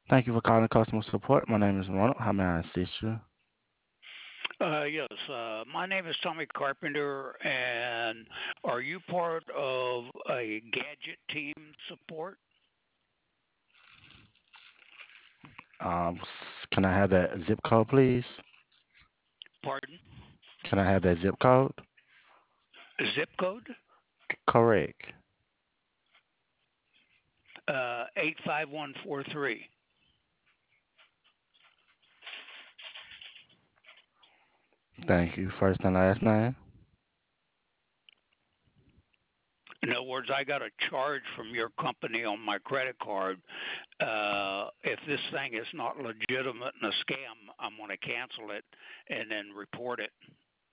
Thank you for calling customer support. My name is Ronald. How may I assist you? Yes, my name is Tommy Carpenter, and are you part of a gadget team support? Can I have that zip code, please? Pardon? Can I have that zip code? Zip code? Correct. 85143. Thank you. First and last name. In other words, I got a charge from your company on my credit card. If this thing is not legitimate and a scam, I'm going to cancel it and then report it.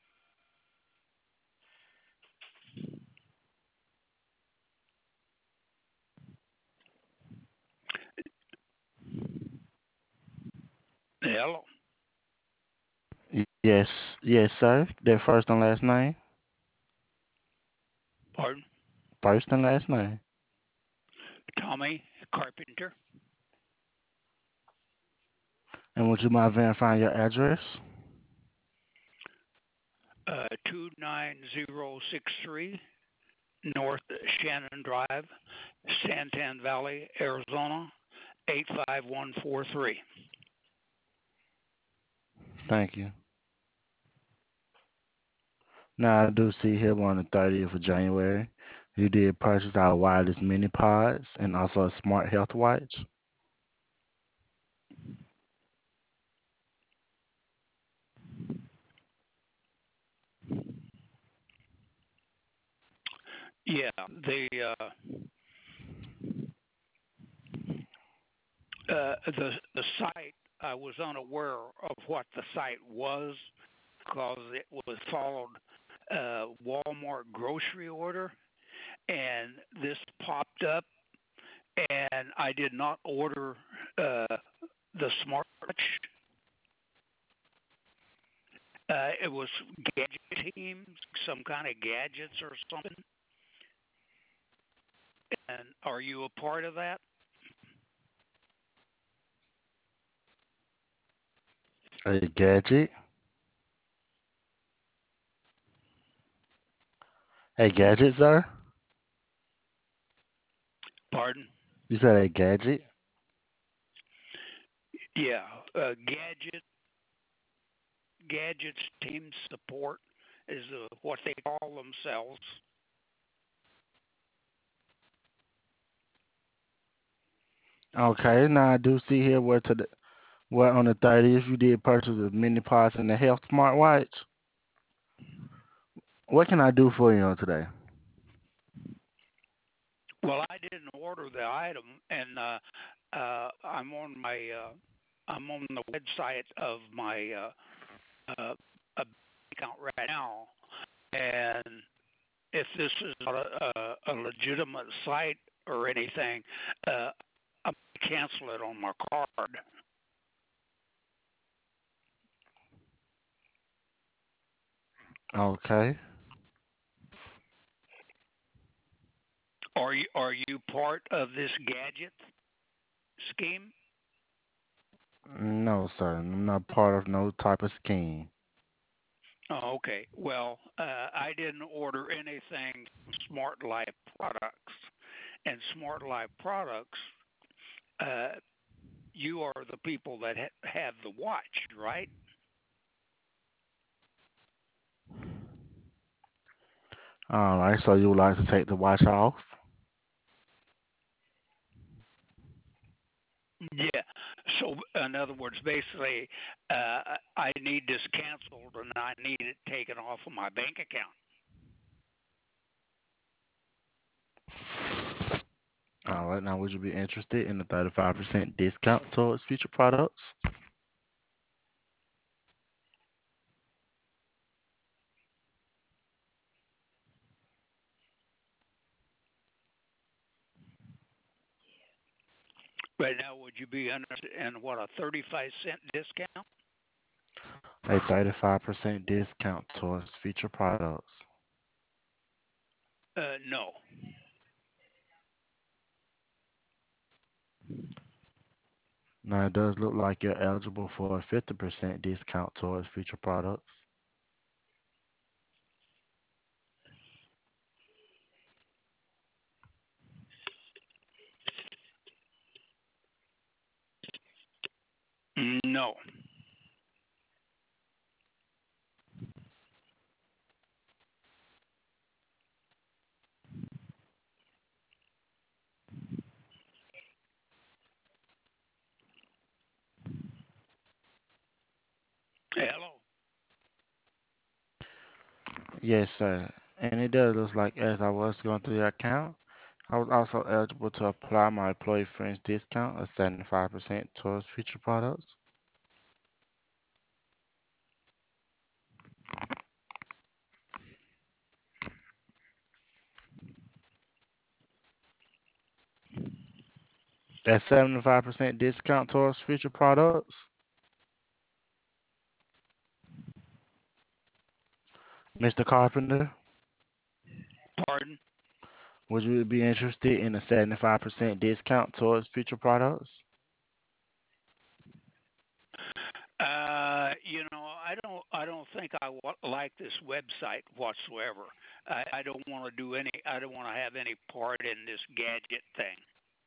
Hello? Yes, sir. Their first and last name. Pardon? First and last name. Tommy Carpenter, And would you mind verifying your address? 29063 North Shannon Drive, Santan Valley, Arizona, 85143. Thank you. Now I do see here on the 30th of January, you did purchase our wireless mini pods and also a smart health watch. Yeah, the the site, I was unaware of what the site was because it was followed Walmart grocery order, and this popped up, and I did not order the smartwatch. It was gadget teams, some kind of gadgets or something. And are you a part of that? A gadget. A gadget, sir? Pardon? You said a gadget? Yeah, gadgets team support is what they call themselves. Okay, now I do see here where on the 30th you did purchase the mini pods and the health smartwatch. What can I do for you on today? Well, I didn't order the item, and I'm on the website of my account right now, and if this is not a legitimate site or anything, uh, I'm gonna cancel it on my card. Okay. Are you part of this gadget scheme? No, sir. I'm not part of no type of scheme. Oh, okay. Well, I didn't order anything from Smart Life products, and Smart Life products. Uh, you are the people that have the watch, right? All right, so you would like to take the watch off? Yeah. So, in other words, basically, I need this canceled and I need it taken off of my bank account. All right, now would you be interested in the 35% discount towards future products? Right now, would you be interested in what, a 35-cent discount? A 35% discount towards future products. No. Now, it does look like you're eligible for a 50% discount towards future products. No. Hello. Yes, sir. And it does look like as I was going through your account, I was also eligible to apply my employee friends discount of 75% towards future products. That 75% discount towards future products. Mr. Carpenter, Pardon? would you be interested in a 75% discount towards future products? I don't think like this website whatsoever. I don't want to do any. I don't want to have any part in this gadget thing.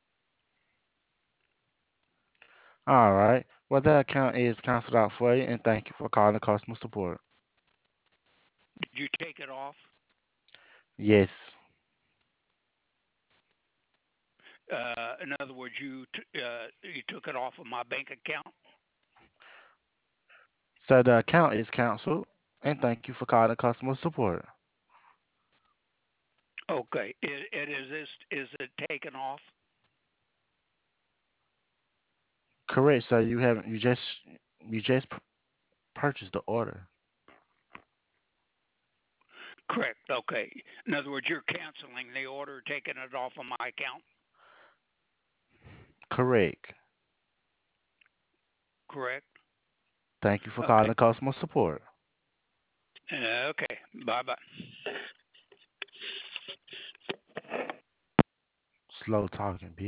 All right. Well, that account is canceled out for you, and thank you for calling customer support. Did you take it off? Yes. In other words, you took it off of my bank account. So the account is canceled, and thank you for calling customer support. Okay. Is it taken off? Correct. So you haven't. You just purchased the order. Correct. Okay. In other words, you're canceling the order, taking it off of my account. Correct. Correct. Thank you for Okay. calling customer support. Okay. Bye bye. Slow talking, bitch.